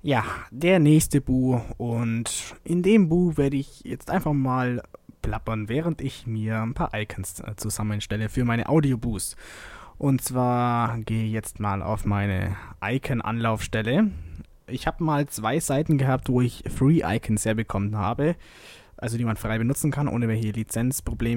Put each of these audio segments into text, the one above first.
Ja, der nächste Bu und in dem Bu werde ich jetzt einfach mal plappern, während ich mir ein paar Icons zusammenstelle für meine Audio-Bus. Und zwar gehe ich jetzt mal auf meine Icon-Anlaufstelle. Ich habe mal 2 Seiten gehabt, wo ich Free Icons herbekommen habe, also die man frei benutzen kann, ohne welche Lizenzprobleme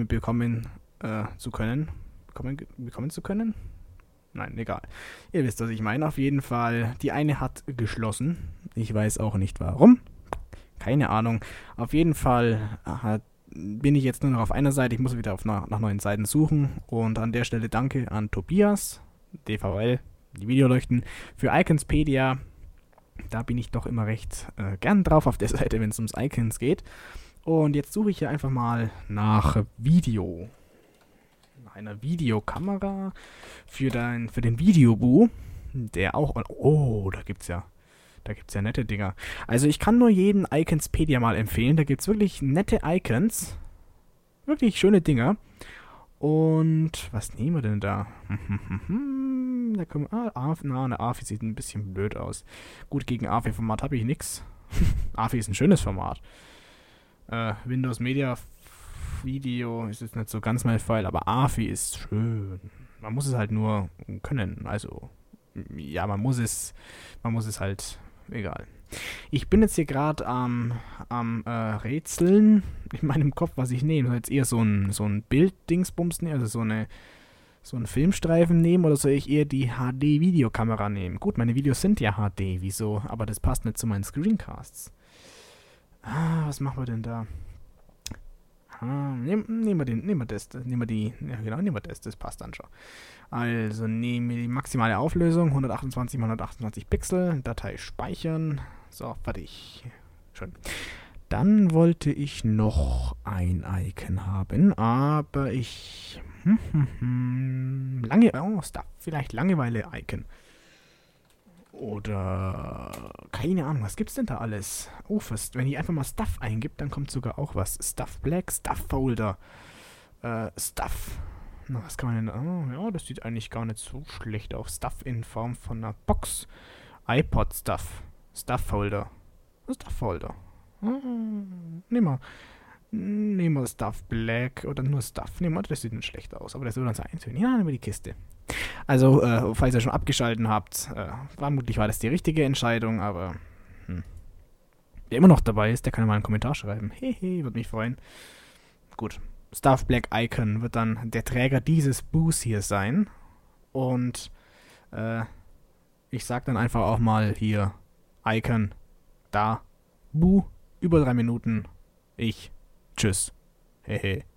bekommen zu können. Nein, egal. Ihr wisst, was ich meine. Auf jeden Fall, die eine hat geschlossen. Ich weiß auch nicht warum. Keine Ahnung. Auf jeden Fall bin ich jetzt nur noch auf einer Seite. Ich muss wieder nach neuen Seiten suchen. Und an der Stelle danke an Tobias, DVL, die Videoleuchten, für Iconspedia. Da bin ich doch immer recht gern drauf auf der Seite, wenn es ums Icons geht. Und jetzt suche ich hier einfach mal nach Video. Einer Videokamera für den Videobu, der auch, oh, da gibt's ja nette Dinger. Also ich kann nur jeden Iconspedia mal empfehlen, da gibt's wirklich nette Icons, wirklich schöne Dinger. Und was nehmen wir denn da? Da kommen, eine AFI sieht ein bisschen blöd aus. Gut, gegen AFI-Format habe ich nix. AFI ist ein schönes Format. Windows Media Video ist jetzt nicht so ganz mein Fall, aber AFI ist schön. Man muss es halt nur können. Also, ja, man muss es halt, egal. Ich bin jetzt hier gerade am Rätseln in meinem Kopf, was ich nehme. Soll jetzt eher so ein Bild-Dingsbums nehmen, also so einen Filmstreifen nehmen, oder soll ich eher die HD-Videokamera nehmen? Gut, meine Videos sind ja HD, wieso? Aber das passt nicht zu meinen Screencasts. Was machen wir denn da? Nehmen wir das, das passt dann schon. Also nehmen wir die maximale Auflösung, 128 x 128 Pixel, Datei speichern, so, fertig. Schön. Dann wollte ich noch ein Icon haben, aber vielleicht Langeweile-Icon. Oder keine Ahnung, was gibt's denn da alles? Oh, wenn ich einfach mal Stuff eingibt, dann kommt sogar auch was. Stuff Black, Stuff Folder, Stuff. Na, was kann man denn? Oh, ja, das sieht eigentlich gar nicht so schlecht aus. Stuff in Form von einer Box. iPod Stuff. Stuff Folder. Stuff Folder. Nehmen wir Stuff Black oder nur Stuff. Nehmen wir, das sieht nicht schlecht aus, aber das wird uns einzeln. Ja, nehmen wir die Kiste. Also, falls ihr schon abgeschalten habt, vermutlich war das die richtige Entscheidung, aber wer immer noch dabei ist, der kann ja mal einen Kommentar schreiben. Hehe, würde mich freuen. Gut. Stuff Black Icon wird dann der Träger dieses Boos hier sein. Und ich sag dann einfach auch mal hier Icon, da, Boo, über 3 Minuten. Tschüss. Hehe.